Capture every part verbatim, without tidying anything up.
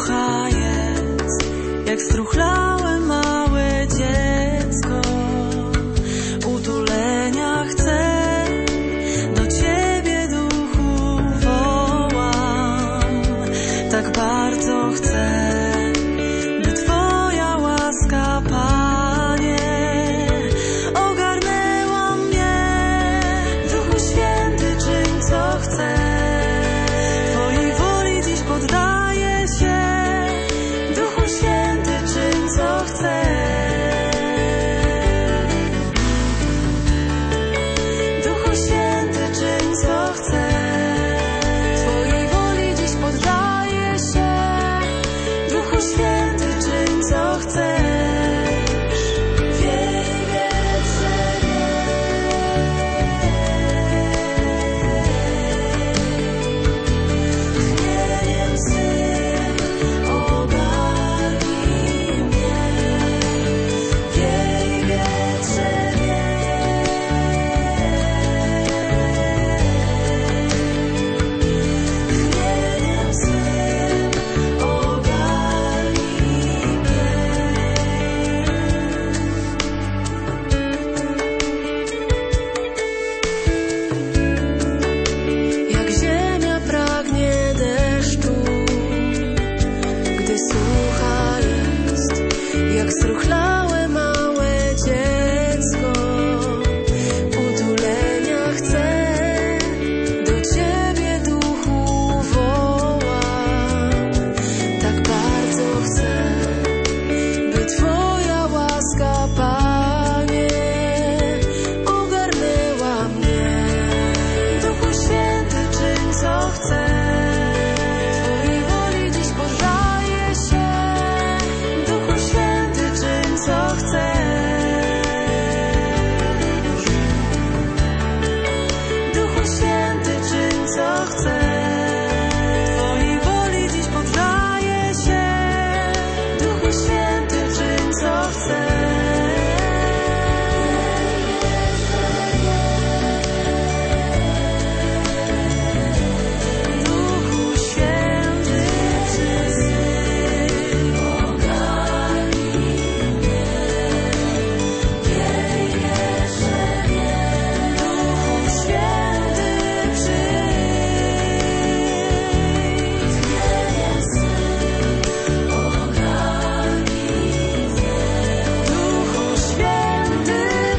słuchając, jak struchlałe małe dziecko, utulenia chcę, do Ciebie duchu wołam, tak bardzo chcę, by Twoja łaska, Panie, ogarnęła mnie. Duchu Święty, czyń co chcę, Twojej woli dziś poddaję się. Duchu Święty, czyń co chcę. Duchu Święty, czyń co chcę. Twojej woli dziś poddaję się. Duchu Święty, czyń co chcesz. Wiej, wietrze, chmieliem swym ogarnij mnie. Wiej, wietrze, chmieliem swym ogarnij mnie. Jak ziemia pragnie deszczu, gdy sucha jest, jak struchlałe małe dziecko, utulenia chcę, do Ciebie duchu wołam, tak bardzo chcę, by Twoja łaska, Panie, ogarnęła mnie. Duchu Święty, czyń co chcę, Twojej woli dziś poddaję się. Duchu Święty, czyń co chcę. Duchu Święty, czyń co chcę. Twojej woli dziś poddaję się. Duchu Święty, czyń co chcę. Duchu Święty, czyń ogarnij mnie. Wiej, wietrze, Duchu Święty, przyjdź. Chmieliem swym ogarnij mnie. Duchu Święty,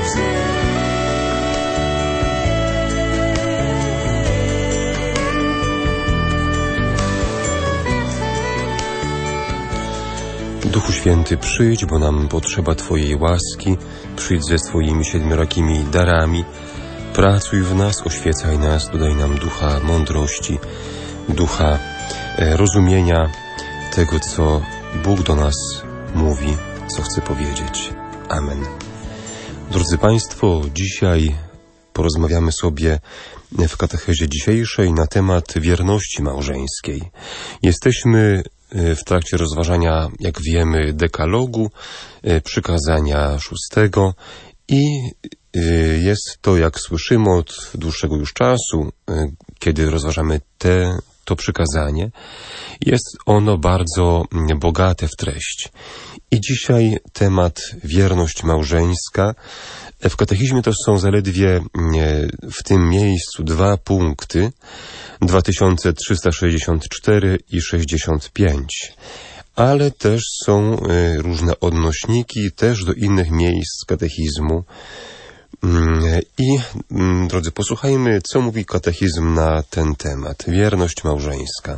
Duchu Święty, przyjdź, bo nam potrzeba Twojej łaski. Przyjdź ze swoimi siedmiorakimi darami. Pracuj w nas, oświecaj nas, dodaj nam ducha mądrości, ducha e, rozumienia tego, co Bóg do nas mówi, co chce powiedzieć. Amen. Drodzy Państwo, dzisiaj porozmawiamy sobie w katechezie dzisiejszej na temat wierności małżeńskiej. Jesteśmy w trakcie rozważania, jak wiemy, dekalogu, przykazania szóstego i jest to, jak słyszymy od dłuższego już czasu, kiedy rozważamy te, to przykazanie, jest ono bardzo bogate w treść. I dzisiaj temat wierność małżeńska. W katechizmie to są zaledwie w tym miejscu dwa punkty, dwa tysiące trzysta sześćdziesiąt cztery i sześćdziesiąt pięć. Ale też są różne odnośniki też do innych miejsc katechizmu. I, drodzy, posłuchajmy, co mówi katechizm na ten temat. Wierność małżeńska.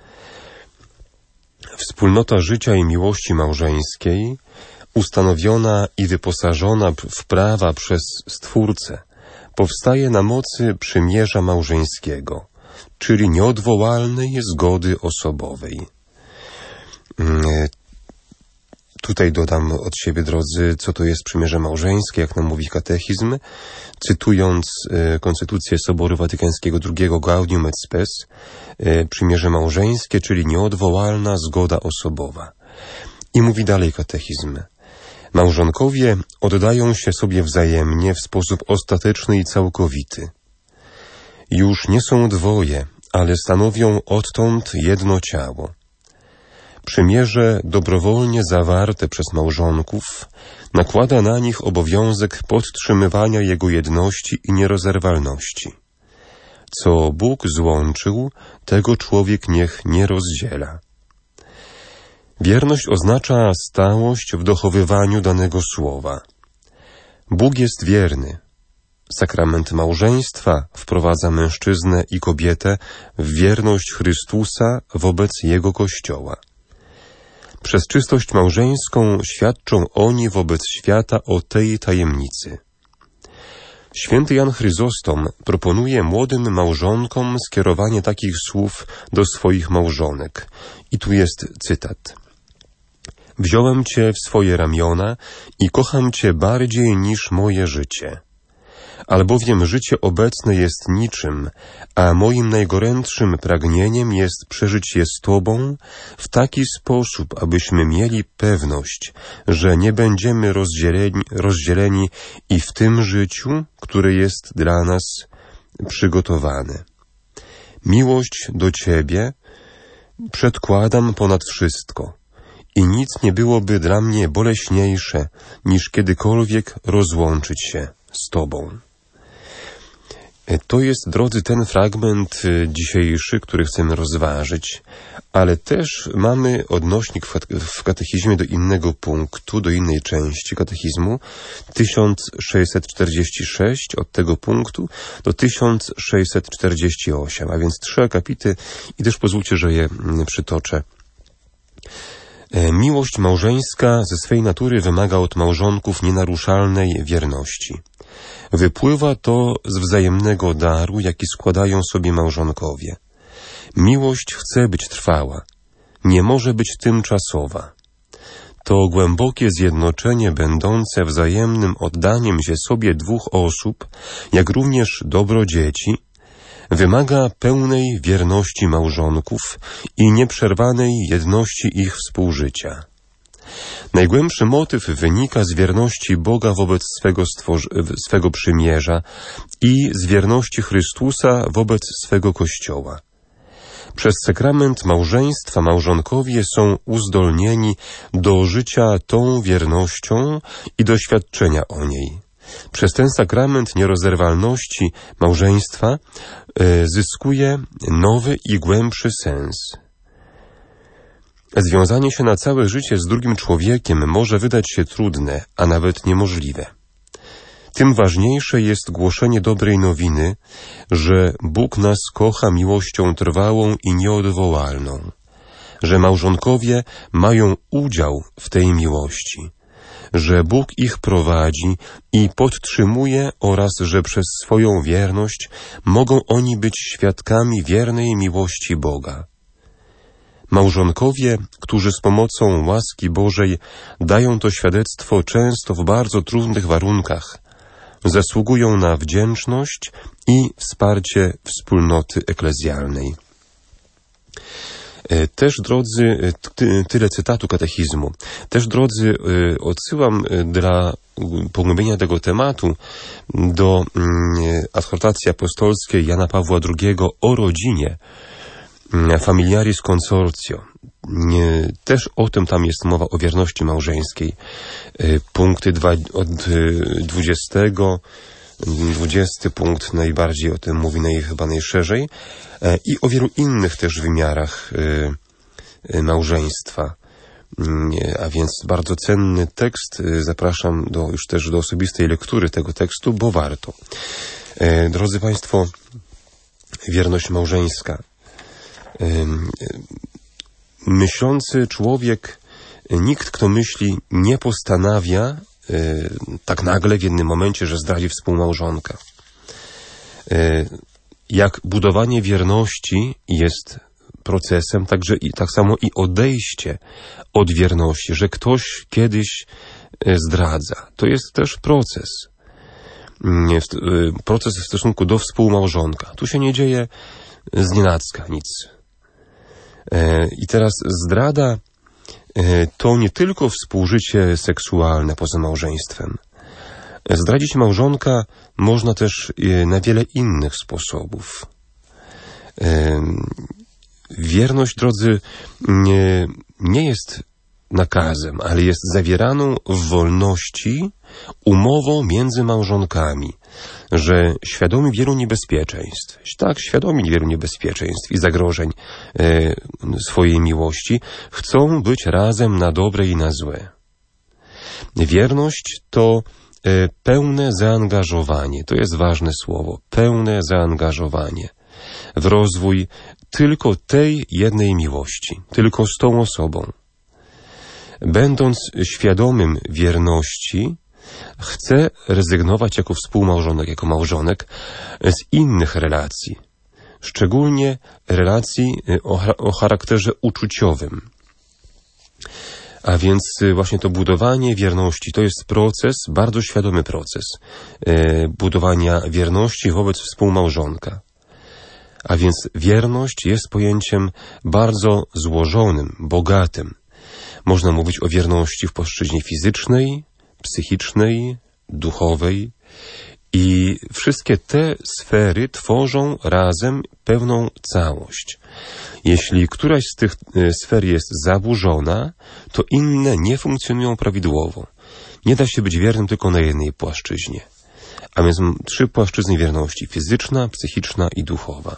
Wspólnota życia i miłości małżeńskiej, ustanowiona i wyposażona w prawa przez Stwórcę, powstaje na mocy przymierza małżeńskiego, czyli nieodwołalnej zgody osobowej. Tutaj dodam od siebie, drodzy, co to jest przymierze małżeńskie, jak nam mówi katechizm. Cytując e, Konstytucję Soboru Watykańskiego drugiego Gaudium et Spes, e, przymierze małżeńskie, czyli nieodwołalna zgoda osobowa. I mówi dalej katechizm. Małżonkowie oddają się sobie wzajemnie w sposób ostateczny i całkowity. Już nie są dwoje, ale stanowią odtąd jedno ciało. Przymierze dobrowolnie zawarte przez małżonków nakłada na nich obowiązek podtrzymywania jego jedności i nierozerwalności. Co Bóg złączył, tego człowiek niech nie rozdziela. Wierność oznacza stałość w dochowywaniu danego słowa. Bóg jest wierny. Sakrament małżeństwa wprowadza mężczyznę i kobietę w wierność Chrystusa wobec Jego Kościoła. Przez czystość małżeńską świadczą oni wobec świata o tej tajemnicy. Święty Jan Chryzostom proponuje młodym małżonkom skierowanie takich słów do swoich małżonek. I tu jest cytat. Wziąłem Cię w swoje ramiona i kocham Cię bardziej niż moje życie. Albowiem życie obecne jest niczym, a moim najgorętszym pragnieniem jest przeżyć je z Tobą w taki sposób, abyśmy mieli pewność, że nie będziemy rozdzieleni, rozdzieleni i w tym życiu, które jest dla nas przygotowane. Miłość do Ciebie przedkładam ponad wszystko i nic nie byłoby dla mnie boleśniejsze, niż kiedykolwiek rozłączyć się z Tobą. To jest, drodzy, ten fragment dzisiejszy, który chcemy rozważyć, ale też mamy odnośnik w katechizmie do innego punktu, do innej części katechizmu, tysiąc sześćset czterdzieści sześć, od tego punktu do tysiąc sześćset czterdzieści osiem, a więc trzy akapity i też pozwólcie, że je przytoczę. Miłość małżeńska ze swej natury wymaga od małżonków nienaruszalnej wierności. Wypływa to z wzajemnego daru, jaki składają sobie małżonkowie. Miłość chce być trwała, nie może być tymczasowa. To głębokie zjednoczenie będące wzajemnym oddaniem się sobie dwóch osób, jak również dobro dzieci, wymaga pełnej wierności małżonków i nieprzerwanej jedności ich współżycia. Najgłębszy motyw wynika z wierności Boga wobec swego, stworzy- swego przymierza i z wierności Chrystusa wobec swego Kościoła. Przez sakrament małżeństwa małżonkowie są uzdolnieni do życia tą wiernością i doświadczenia o niej. Przez ten sakrament nierozerwalności małżeństwa y, zyskuje nowy i głębszy sens. Związanie się na całe życie z drugim człowiekiem może wydać się trudne, a nawet niemożliwe. Tym ważniejsze jest głoszenie dobrej nowiny, że Bóg nas kocha miłością trwałą i nieodwołalną, że małżonkowie mają udział w tej miłości, że Bóg ich prowadzi i podtrzymuje oraz że przez swoją wierność mogą oni być świadkami wiernej miłości Boga. Małżonkowie, którzy z pomocą łaski Bożej dają to świadectwo często w bardzo trudnych warunkach, zasługują na wdzięczność i wsparcie wspólnoty eklezjalnej. Też, drodzy, ty, tyle cytatu katechizmu. Też, drodzy, odsyłam dla pogłębienia tego tematu do adhortacji apostolskiej Jana Pawła drugiego o rodzinie, Familiaris Consortio. Też o tym tam jest mowa, o wierności małżeńskiej. Punkty dwa, od dwudziestego, dwudziesty punkt najbardziej o tym mówi, naj, chyba najszerzej. I o wielu innych też wymiarach małżeństwa. A więc bardzo cenny tekst. Zapraszam do, już też do osobistej lektury tego tekstu, bo warto. Drodzy Państwo, wierność małżeńska. Myślący człowiek, nikt, kto myśli, nie postanawia tak nagle w jednym momencie, że zdradzi współmałżonka. Jak budowanie wierności jest procesem, także i tak samo i odejście od wierności, że ktoś kiedyś zdradza. To jest też proces. Proces w stosunku do współmałżonka. Tu się nie dzieje znienacka nic. I teraz zdrada to nie tylko współżycie seksualne poza małżeństwem. Zdradzić małżonka można też na wiele innych sposobów. wierność, drodzy, nie, nie jest nakazem, ale jest zawieraną w wolności umową między małżonkami, że świadomi wielu niebezpieczeństw, tak, świadomi wielu niebezpieczeństw i zagrożeń e, swojej miłości, chcą być razem na dobre i na złe. Wierność to e, pełne zaangażowanie, to jest ważne słowo, pełne zaangażowanie w rozwój tylko tej jednej miłości, tylko z tą osobą. Będąc świadomym wierności, chcę rezygnować jako współmałżonek, jako małżonek z innych relacji, szczególnie relacji o, o charakterze uczuciowym. A więc właśnie to budowanie wierności to jest proces, bardzo świadomy proces e, budowania wierności wobec współmałżonka. A więc wierność jest pojęciem bardzo złożonym, bogatym. Można mówić o wierności w płaszczyźnie fizycznej, psychicznej, duchowej i wszystkie te sfery tworzą razem pewną całość. Jeśli któraś z tych sfer jest zaburzona, to inne nie funkcjonują prawidłowo. Nie da się być wiernym tylko na jednej płaszczyźnie. A więc trzy płaszczyzny wierności: fizyczna, psychiczna i duchowa.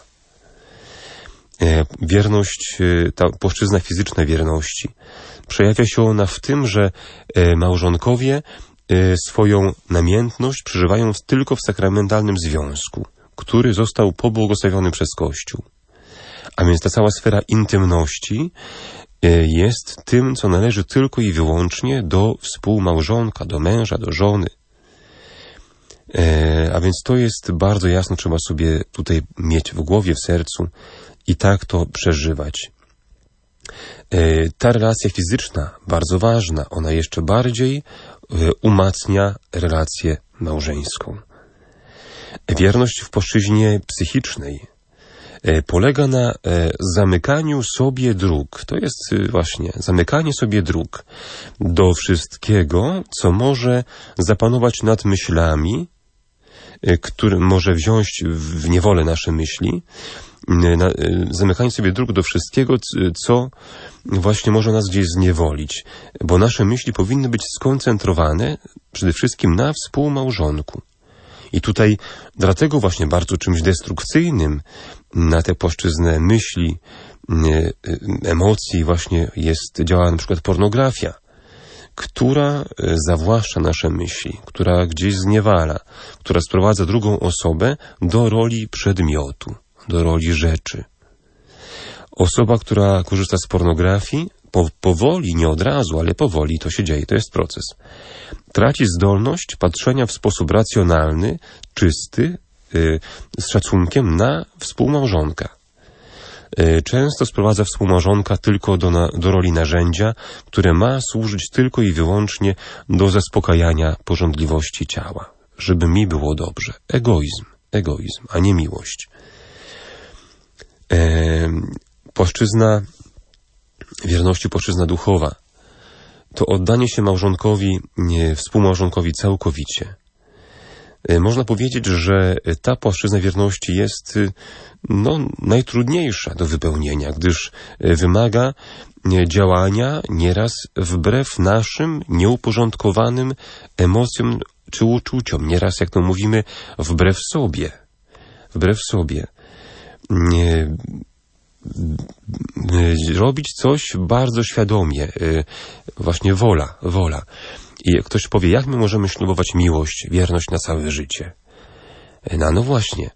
Wierność, ta płaszczyzna fizyczna wierności, przejawia się ona w tym, że małżonkowie swoją namiętność przeżywają tylko w sakramentalnym związku, który został pobłogosławiony przez Kościół. A więc ta cała sfera intymności jest tym, co należy tylko i wyłącznie do współmałżonka, do męża, do żony. A więc to jest bardzo jasno, trzeba sobie tutaj mieć w głowie, w sercu i tak to przeżywać. Ta relacja fizyczna, bardzo ważna, ona jeszcze bardziej umacnia relację małżeńską. Wierność w płaszczyźnie psychicznej polega na zamykaniu sobie dróg. To jest właśnie zamykanie sobie dróg do wszystkiego, co może zapanować nad myślami, który może wziąć w niewolę nasze myśli, na, zamykanie sobie dróg do wszystkiego, co właśnie może nas gdzieś zniewolić, bo nasze myśli powinny być skoncentrowane przede wszystkim na współmałżonku. I tutaj dlatego właśnie bardzo czymś destrukcyjnym na tę płaszczyznę myśli, emocji właśnie jest, działa na przykład pornografia, która zawłaszcza nasze myśli, która gdzieś zniewala, która sprowadza drugą osobę do roli przedmiotu, do roli rzeczy. Osoba, która korzysta z pornografii, po, powoli, nie od razu, ale powoli to się dzieje, to jest proces, traci zdolność patrzenia w sposób racjonalny, czysty, yy, z szacunkiem na współmałżonka. Yy, często sprowadza współmałżonka tylko do, na, do roli narzędzia, które ma służyć tylko i wyłącznie do zaspokajania pożądliwości ciała, żeby mi było dobrze. Egoizm, egoizm, a nie miłość. Yy, płaszczyzna wierności, płaszczyzna duchowa, to oddanie się małżonkowi, nie, współmałżonkowi całkowicie. Można powiedzieć, że ta płaszczyzna wierności jest no, najtrudniejsza do wypełnienia, gdyż wymaga działania nieraz wbrew naszym nieuporządkowanym emocjom czy uczuciom, nieraz, jak to mówimy, wbrew sobie. Wbrew sobie. Nie, robić coś bardzo świadomie, właśnie wola, wola. I jak ktoś powie, jak my możemy ślubować miłość, wierność na całe życie? No, no właśnie,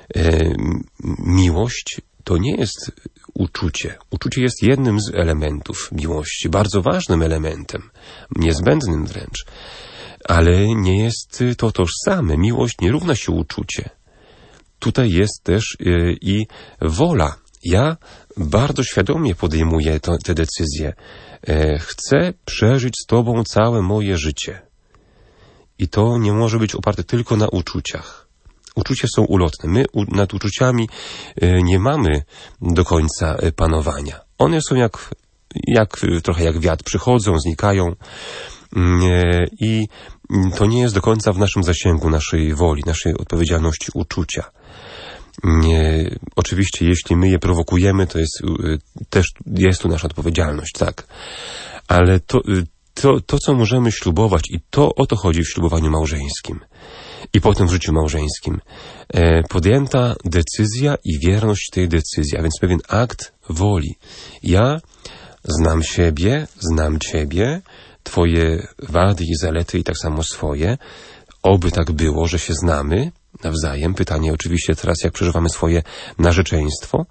miłość to nie jest uczucie. Uczucie jest jednym z elementów miłości, bardzo ważnym elementem, niezbędnym wręcz. Ale nie jest to tożsame. Miłość nie równa się uczucie. Tutaj jest też i wola. Ja bardzo świadomie podejmuję to, te decyzje. E, chcę przeżyć z Tobą całe moje życie. I to nie może być oparte tylko na uczuciach. Uczucia są ulotne. My u, nad uczuciami e, nie mamy do końca e, panowania. One są jak, jak trochę jak wiatr. Przychodzą, znikają e, i to nie jest do końca w naszym zasięgu, naszej woli, naszej odpowiedzialności uczucia. Nie, oczywiście, jeśli my je prowokujemy, to jest y, też jest tu nasza odpowiedzialność, tak. Ale to, y, to, to, co możemy ślubować, i to o to chodzi w ślubowaniu małżeńskim i potem w życiu małżeńskim. E, podjęta decyzja i wierność tej decyzji, a więc pewien akt woli. Ja znam siebie, znam Ciebie, Twoje wady i zalety i tak samo swoje. Oby tak było, że się znamy nawzajem. Pytanie oczywiście teraz, jak przeżywamy swoje narzeczeństwo.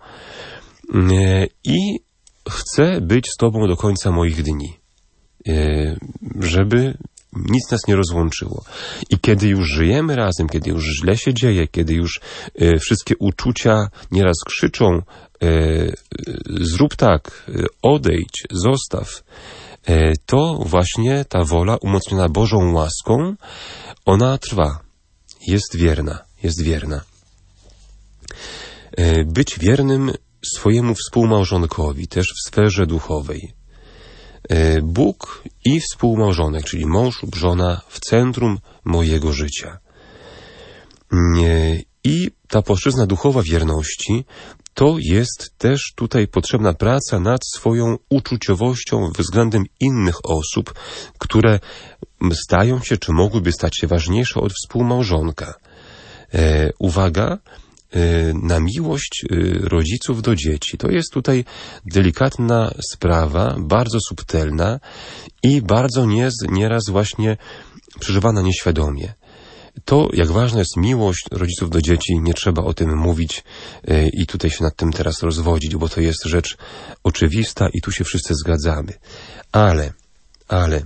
I chcę być z Tobą do końca moich dni, żeby nic nas nie rozłączyło. I kiedy już żyjemy razem, kiedy już źle się dzieje, kiedy już wszystkie uczucia nieraz krzyczą, zrób tak, odejdź, zostaw, to właśnie ta wola umocniona Bożą łaską, ona trwa, jest wierna, jest wierna. Być wiernym swojemu współmałżonkowi, też w sferze duchowej. Bóg i współmałżonek, czyli mąż lub żona w centrum mojego życia. I ta płaszczyzna duchowa wierności to jest też tutaj potrzebna praca nad swoją uczuciowością względem innych osób, które stają się, czy mogłyby stać się ważniejsze od współmałżonka. E, uwaga, e, na miłość e, rodziców do dzieci. To jest tutaj delikatna sprawa, bardzo subtelna i bardzo nie, nieraz właśnie przeżywana nieświadomie. To, jak ważna jest miłość rodziców do dzieci, nie trzeba o tym mówić yy, i tutaj się nad tym teraz rozwodzić, bo to jest rzecz oczywista i tu się wszyscy zgadzamy. Ale, ale,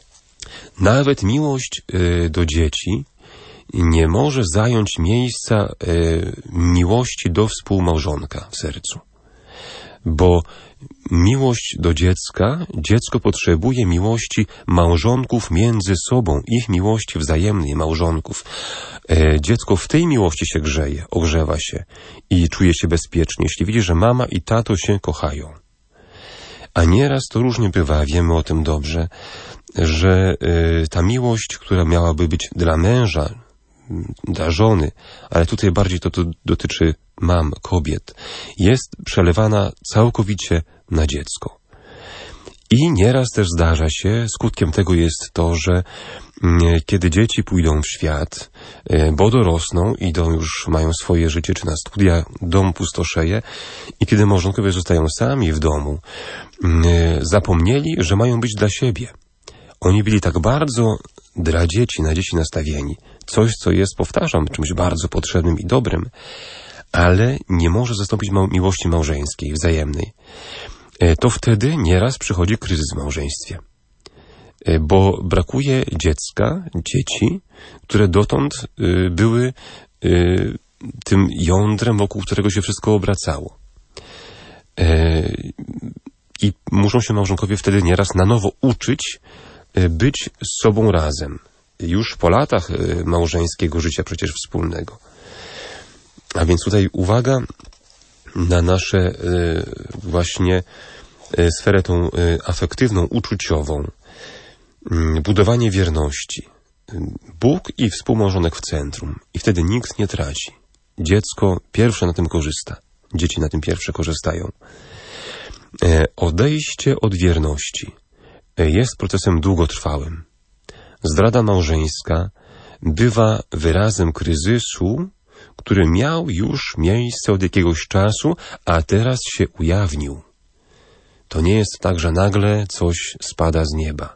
nawet miłość yy, do dzieci nie może zająć miejsca yy, miłości do współmałżonka w sercu. Bo miłość do dziecka, dziecko potrzebuje miłości małżonków między sobą, ich miłości wzajemnej małżonków. E, dziecko w tej miłości się grzeje, ogrzewa się i czuje się bezpiecznie, jeśli widzi, że mama i tato się kochają. A nieraz to różnie bywa, wiemy o tym dobrze, że e, ta miłość, która miałaby być dla męża, dla żony, ale tutaj bardziej to, to dotyczy mam, kobiet, jest przelewana całkowicie na dziecko. I nieraz też zdarza się, skutkiem tego jest to, że kiedy dzieci pójdą w świat, bo dorosną, idą już, mają swoje życie, czy na studia, dom pustoszeje i kiedy małżonkowie zostają sami w domu, zapomnieli, że mają być dla siebie. Oni byli tak bardzo dla dzieci, na dzieci nastawieni. Coś, co jest, powtarzam, czymś bardzo potrzebnym i dobrym, ale nie może zastąpić mał- miłości małżeńskiej, wzajemnej. E, to wtedy nieraz przychodzi kryzys w małżeństwie. E, bo brakuje dziecka, dzieci, które dotąd y, były y, tym jądrem, wokół którego się wszystko obracało. E, I muszą się małżonkowie wtedy nieraz na nowo uczyć y, być z sobą razem. Już po latach y, małżeńskiego życia przecież wspólnego. A więc tutaj uwaga na nasze y, właśnie y, sferę tą y, afektywną, uczuciową. Y, budowanie wierności. Y, Bóg i współmałżonek w centrum. I wtedy nikt nie traci. Dziecko pierwsze na tym korzysta. Dzieci na tym pierwsze korzystają. Y, odejście od wierności y, jest procesem długotrwałym. Zdrada małżeńska bywa wyrazem kryzysu, który miał już miejsce od jakiegoś czasu, a teraz się ujawnił. To nie jest tak, że nagle coś spada z nieba.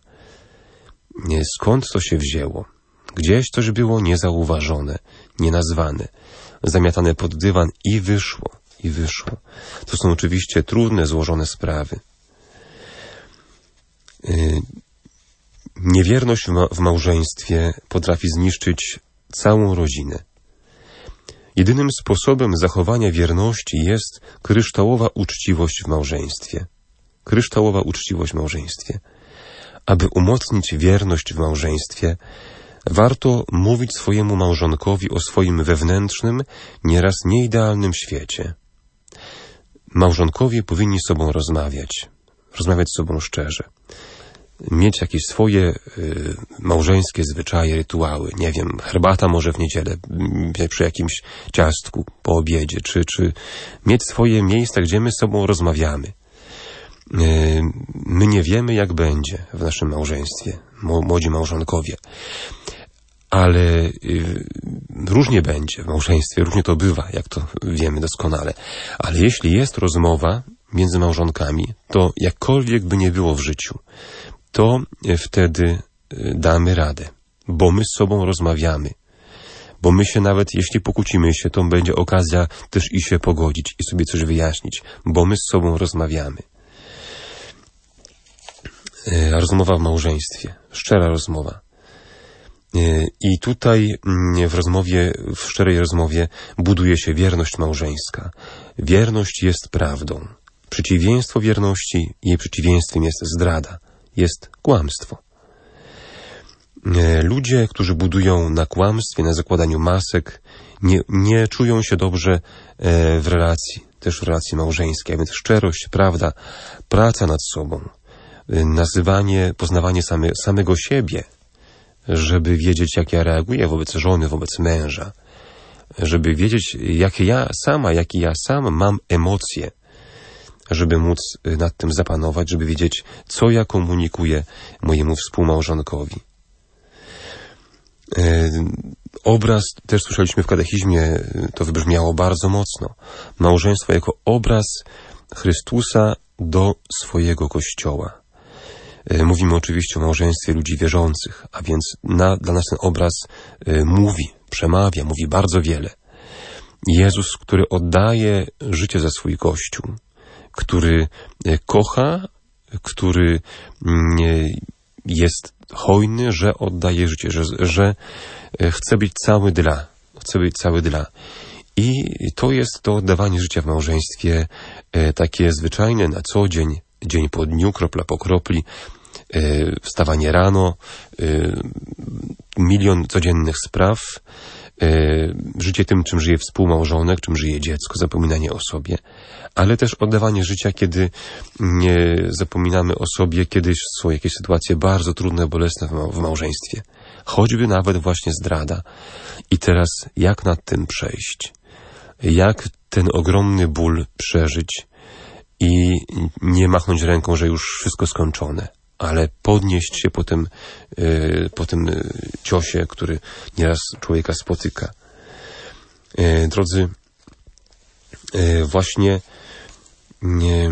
Skąd to się wzięło? Gdzieś coś było niezauważone, nienazwane, zamiatane pod dywan i wyszło, i wyszło. To są oczywiście trudne, złożone sprawy. Niewierność w, ma- w małżeństwie potrafi zniszczyć całą rodzinę. Jedynym sposobem zachowania wierności jest kryształowa uczciwość w małżeństwie. Kryształowa uczciwość w małżeństwie. Aby umocnić wierność w małżeństwie, warto mówić swojemu małżonkowi o swoim wewnętrznym, nieraz nieidealnym świecie. Małżonkowie powinni z sobą rozmawiać. Rozmawiać z sobą szczerze. mieć jakieś swoje y, małżeńskie zwyczaje, rytuały. Nie wiem, herbata może w niedzielę y, przy jakimś ciastku po obiedzie, czy, czy mieć swoje miejsca, gdzie my z sobą rozmawiamy. Y, my nie wiemy, jak będzie w naszym małżeństwie, młodzi małżonkowie. Ale y, różnie będzie w małżeństwie, różnie to bywa, jak to wiemy doskonale. Ale jeśli jest rozmowa między małżonkami, to jakkolwiek by nie było w życiu, to wtedy damy radę, bo my z sobą rozmawiamy. Bo my się nawet, jeśli pokłócimy się, to będzie okazja też i się pogodzić i sobie coś wyjaśnić, bo my z sobą rozmawiamy. Rozmowa w małżeństwie, szczera rozmowa. I tutaj w rozmowie, w szczerej rozmowie buduje się wierność małżeńska. Wierność jest prawdą. Przeciwieństwo wierności, jej przeciwieństwem jest zdrada, jest kłamstwo. Ludzie, którzy budują na kłamstwie, na zakładaniu masek, nie, nie czują się dobrze w relacji, też w relacji małżeńskiej, a więc szczerość, prawda, praca nad sobą, nazywanie, poznawanie same, samego siebie, żeby wiedzieć, jak ja reaguję wobec żony, wobec męża, żeby wiedzieć, jakie ja sama, jakie ja sam mam emocje, żeby móc nad tym zapanować, żeby wiedzieć, co ja komunikuję mojemu współmałżonkowi. Obraz, też słyszeliśmy w katechizmie, to wybrzmiało bardzo mocno. Małżeństwo jako obraz Chrystusa do swojego Kościoła. Mówimy oczywiście o małżeństwie ludzi wierzących, a więc na, dla nas ten obraz mówi, przemawia, mówi bardzo wiele. Jezus, który oddaje życie za swój Kościół, który kocha, który jest hojny, że oddaje życie, że, że chce być cały dla, chce być cały dla. I to jest to oddawanie życia w małżeństwie takie zwyczajne na co dzień, dzień po dniu, kropla po kropli, wstawanie rano, milion codziennych spraw, życie tym, czym żyje współmałżonek, czym żyje dziecko, zapominanie o sobie, ale też oddawanie życia, kiedy nie zapominamy o sobie, kiedyś są jakieś sytuacje bardzo trudne, bolesne w małżeństwie. Choćby nawet właśnie zdrada. I teraz jak nad tym przejść? Jak ten ogromny ból przeżyć i nie machnąć ręką, że już wszystko skończone, ale podnieść się po tym, yy, po tym ciosie, który nieraz człowieka spotyka. Yy, drodzy, yy, właśnie yy,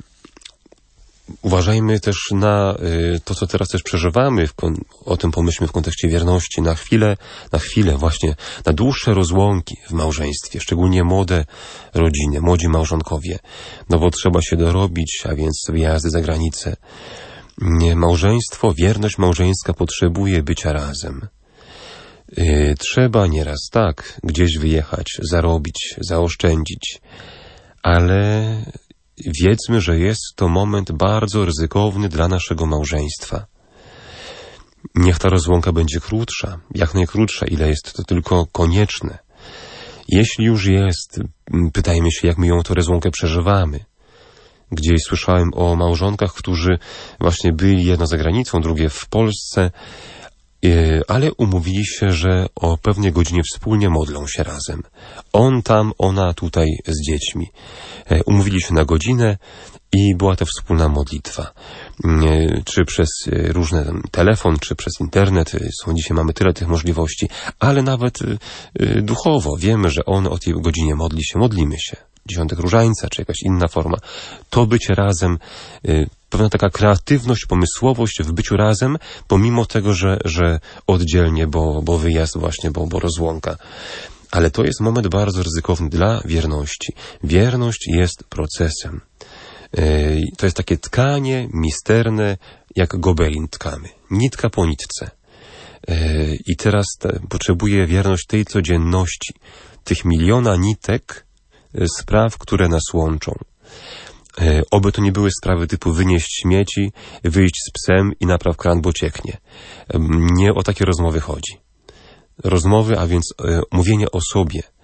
uważajmy też na yy, to, co teraz też przeżywamy, w kon- o tym pomyślmy w kontekście wierności, na chwilę, na chwilę właśnie, na dłuższe rozłąki w małżeństwie, szczególnie młode rodziny, młodzi małżonkowie, no bo trzeba się dorobić, a więc wyjazdy za granicę. Małżeństwo, wierność małżeńska potrzebuje bycia razem. Yy, trzeba nieraz tak, gdzieś wyjechać, zarobić, zaoszczędzić, ale wiedzmy, że jest to moment bardzo ryzykowny dla naszego małżeństwa. Niech ta rozłąka będzie krótsza, jak najkrótsza, ile jest to tylko konieczne. Jeśli już jest, pytajmy się, jak my ją tę rozłąkę przeżywamy. Gdzieś słyszałem o małżonkach, którzy właśnie byli jedno za granicą, drugie w Polsce, ale umówili się, że o pewnej godzinie wspólnie modlą się razem. On tam, ona tutaj z dziećmi. Umówili się na godzinę i była to wspólna modlitwa. Czy przez różne telefon, czy przez internet. Są dzisiaj mamy tyle tych możliwości, ale nawet duchowo wiemy, że on o tej godzinie modli się, modlimy się. Dziesiątek różańca, czy jakaś inna forma. To bycie razem, pewna taka kreatywność, pomysłowość w byciu razem, pomimo tego, że, że oddzielnie, bo, bo wyjazd właśnie, bo, bo rozłąka. Ale to jest moment bardzo ryzykowny dla wierności. Wierność jest procesem. To jest takie tkanie misterne, jak gobelin tkamy. Nitka po nitce. I teraz te, potrzebuje wierność tej codzienności, tych miliona nitek, spraw, które nas łączą. E, oby to nie były sprawy typu wynieść śmieci, wyjść z psem i napraw kran, bo cieknie. E, nie o takie rozmowy chodzi. Rozmowy, a więc e, mówienie o sobie,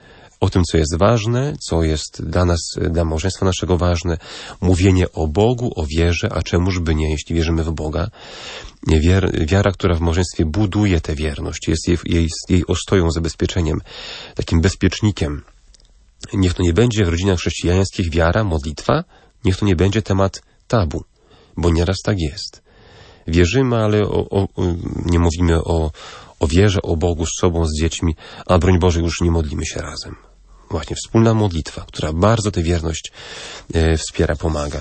o tym, co jest ważne, co jest dla nas, dla małżeństwa naszego ważne, mówienie o Bogu, o wierze, a czemuż by nie, jeśli wierzymy w Boga. Wier, wiara, która w małżeństwie buduje tę wierność, jest jej, jej, jej ostoją, zabezpieczeniem, takim bezpiecznikiem. Niech to nie będzie w rodzinach chrześcijańskich wiara, modlitwa, niech to nie będzie temat tabu, bo nieraz tak jest. Wierzymy, ale o, o, nie mówimy o, o wierze, o Bogu z sobą, z dziećmi, a broń Boże już nie modlimy się razem. Właśnie wspólna modlitwa, która bardzo tę wierność e, wspiera, pomaga.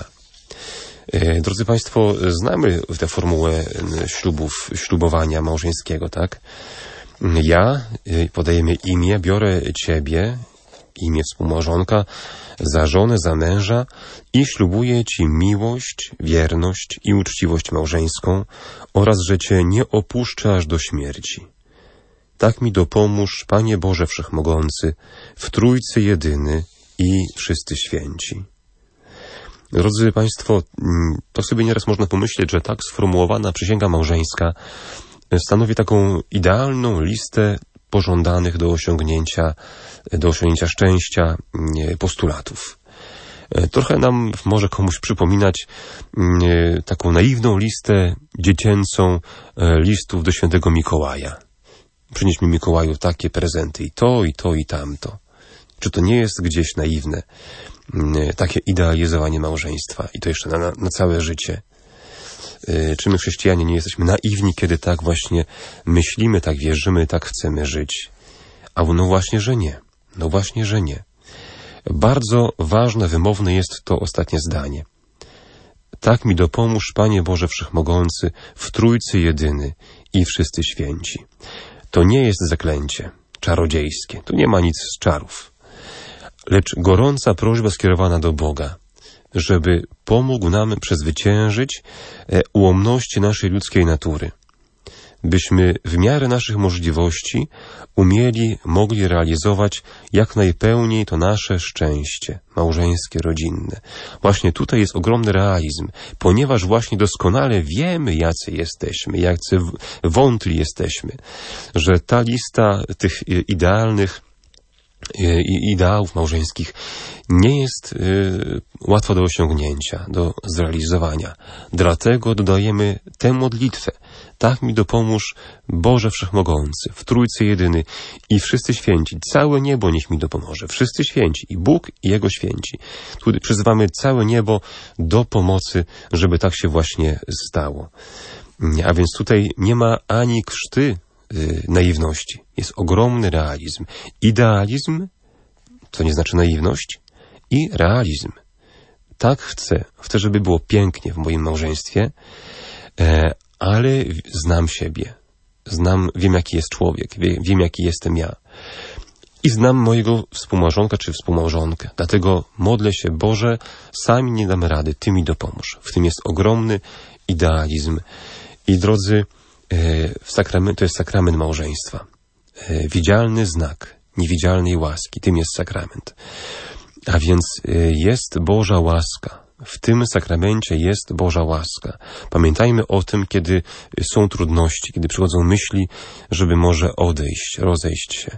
E, drodzy Państwo, znamy tę formułę ślubów, ślubowania małżeńskiego, tak? Ja, e, podajemy imię, biorę Ciebie, imię współmałżonka, za żonę, za męża i ślubuję Ci miłość, wierność i uczciwość małżeńską oraz, że Cię nie opuszczę aż do śmierci. Tak mi dopomóż, Panie Boże Wszechmogący, w Trójcy Jedyny i wszyscy święci. Drodzy Państwo, to sobie nieraz można pomyśleć, że tak sformułowana przysięga małżeńska stanowi taką idealną listę pożądanych do osiągnięcia, do osiągnięcia szczęścia postulatów. Trochę nam może komuś przypominać taką naiwną listę dziecięcą listów do świętego Mikołaja. Przynieś mi, Mikołaju, takie prezenty i to, i to, i tamto. Czy to nie jest gdzieś naiwne, takie idealizowanie małżeństwa i to jeszcze na, na całe życie? Czy my, chrześcijanie, nie jesteśmy naiwni, kiedy tak właśnie myślimy, tak wierzymy, tak chcemy żyć? A no właśnie, że nie. No właśnie, że nie. Bardzo ważne, wymowne jest to ostatnie zdanie. Tak mi dopomóż, Panie Boże Wszechmogący, w Trójcy Jedyny i wszyscy święci. To nie jest zaklęcie czarodziejskie. Tu nie ma nic z czarów. Lecz gorąca prośba skierowana do Boga, żeby pomógł nam przezwyciężyć ułomności naszej ludzkiej natury. Byśmy w miarę naszych możliwości umieli, mogli realizować jak najpełniej to nasze szczęście małżeńskie, rodzinne. Właśnie tutaj jest ogromny realizm, ponieważ właśnie doskonale wiemy, jacy jesteśmy, jacy wątli jesteśmy, że ta lista tych idealnych i ideałów małżeńskich nie jest y, łatwa do osiągnięcia, do zrealizowania. Dlatego dodajemy tę modlitwę. Tak mi dopomóż, Boże Wszechmogący, w Trójcy Jedyny i wszyscy święci. Całe niebo niech mi dopomoże. Wszyscy święci. I Bóg, i Jego święci. Tu przyzywamy całe niebo do pomocy, żeby tak się właśnie stało. A więc tutaj nie ma ani krzty naiwności. Jest ogromny realizm. Idealizm, co nie znaczy naiwność, i realizm. Tak chcę. Chcę, żeby było pięknie w moim małżeństwie, ale znam siebie. Znam, wiem, jaki jest człowiek. Wiem, jaki jestem ja. I znam mojego współmałżonka czy współmałżonkę. Dlatego modlę się, Boże, sami nie damy rady, Ty mi dopomóż. W tym jest ogromny idealizm. I drodzy, w sakrament, to jest sakrament małżeństwa. Widzialny znak niewidzialnej łaski. Tym jest sakrament. A więc jest Boża łaska. W tym sakramencie jest Boża łaska. Pamiętajmy o tym, kiedy są trudności, kiedy przychodzą myśli, żeby może odejść, rozejść się.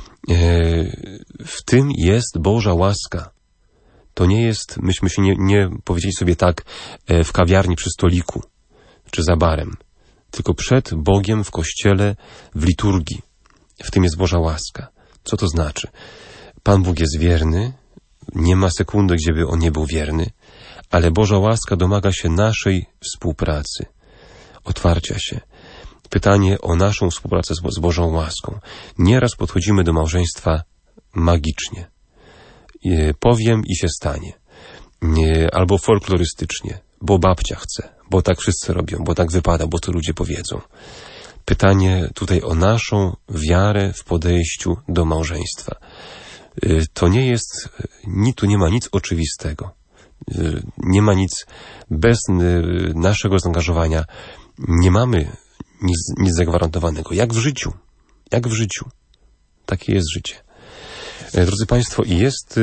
W tym jest Boża łaska. To nie jest, myśmy się nie, nie powiedzieli sobie tak w kawiarni przy stoliku, czy za barem. Tylko przed Bogiem w kościele, w liturgii. W tym jest Boża łaska. Co to znaczy? Pan Bóg jest wierny, nie ma sekundy, gdzieby On nie był wierny, ale Boża łaska domaga się naszej współpracy, otwarcia się. Pytanie o naszą współpracę z Bożą łaską. Nieraz podchodzimy do małżeństwa magicznie. Powiem i się stanie. Albo folklorystycznie, bo babcia chce, bo tak wszyscy robią, bo tak wypada, bo to ludzie powiedzą. Pytanie tutaj o naszą wiarę w podejściu do małżeństwa. To nie jest, tu nie ma nic oczywistego. Nie ma nic bez naszego zaangażowania. Nie mamy nic, nic zagwarantowanego. Jak w życiu. Jak w życiu. Takie jest życie. Drodzy Państwo, i jest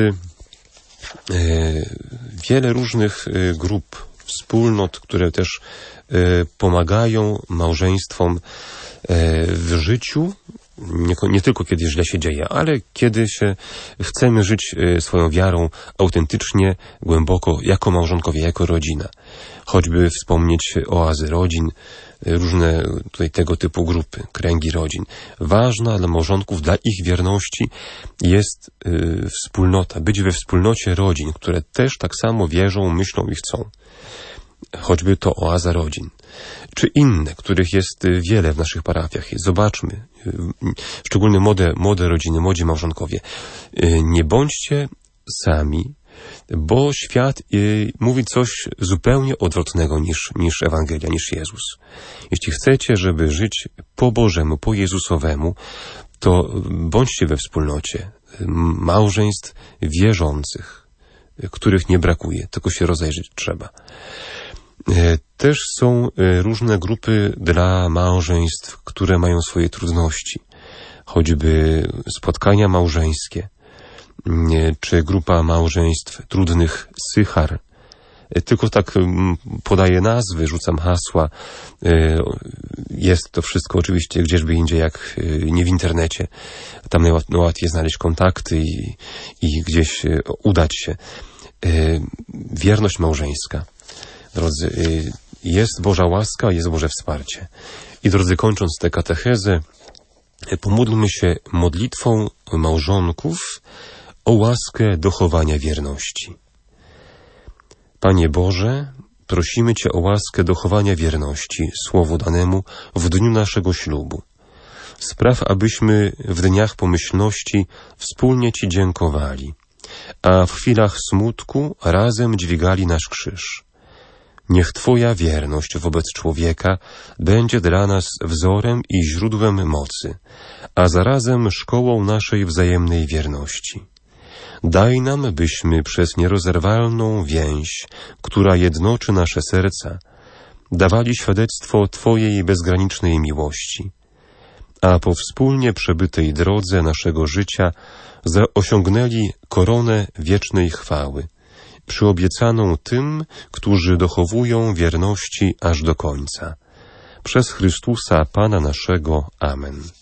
wiele różnych grup, wspólnot, które też pomagają małżeństwom w życiu Nie, nie tylko kiedy źle się dzieje, ale kiedy się chcemy żyć swoją wiarą autentycznie, głęboko, jako małżonkowie, jako rodzina. Choćby wspomnieć oazy rodzin, różne tutaj tego typu grupy, kręgi rodzin. Ważna dla małżonków, dla ich wierności jest y, wspólnota, być we wspólnocie rodzin, które też tak samo wierzą, myślą i chcą. Choćby to oaza rodzin, czy inne, których jest wiele w naszych parafiach. Zobaczmy, szczególnie młode, młode rodziny, młodzi małżonkowie. Nie bądźcie sami, bo świat mówi coś zupełnie odwrotnego niż, niż Ewangelia, niż Jezus. Jeśli chcecie, żeby żyć po Bożemu, po Jezusowemu, to bądźcie we wspólnocie małżeństw wierzących, których nie brakuje, tylko się rozejrzeć trzeba. Też są różne grupy dla małżeństw, które mają swoje trudności. Choćby spotkania małżeńskie, czy grupa małżeństw trudnych Sychar. Tylko tak podaję nazwy, rzucam hasła. Jest to wszystko oczywiście gdzieżby indziej, jak nie w internecie. Tam najłatwiej znaleźć kontakty i, i gdzieś udać się. Wierność małżeńska. Drodzy, jest Boża łaska, jest Boże wsparcie. I drodzy, kończąc tę katechezę, pomódlmy się modlitwą małżonków o łaskę dochowania wierności. Panie Boże, prosimy Cię o łaskę dochowania wierności Słowu danemu w dniu naszego ślubu. Spraw, abyśmy w dniach pomyślności wspólnie Ci dziękowali, a w chwilach smutku razem dźwigali nasz krzyż. Niech Twoja wierność wobec człowieka będzie dla nas wzorem i źródłem mocy, a zarazem szkołą naszej wzajemnej wierności. Daj nam, byśmy przez nierozerwalną więź, która jednoczy nasze serca, dawali świadectwo Twojej bezgranicznej miłości, a po wspólnie przebytej drodze naszego życia osiągnęli koronę wiecznej chwały, przyobiecaną tym, którzy dochowują wierności aż do końca. Przez Chrystusa Pana naszego. Amen.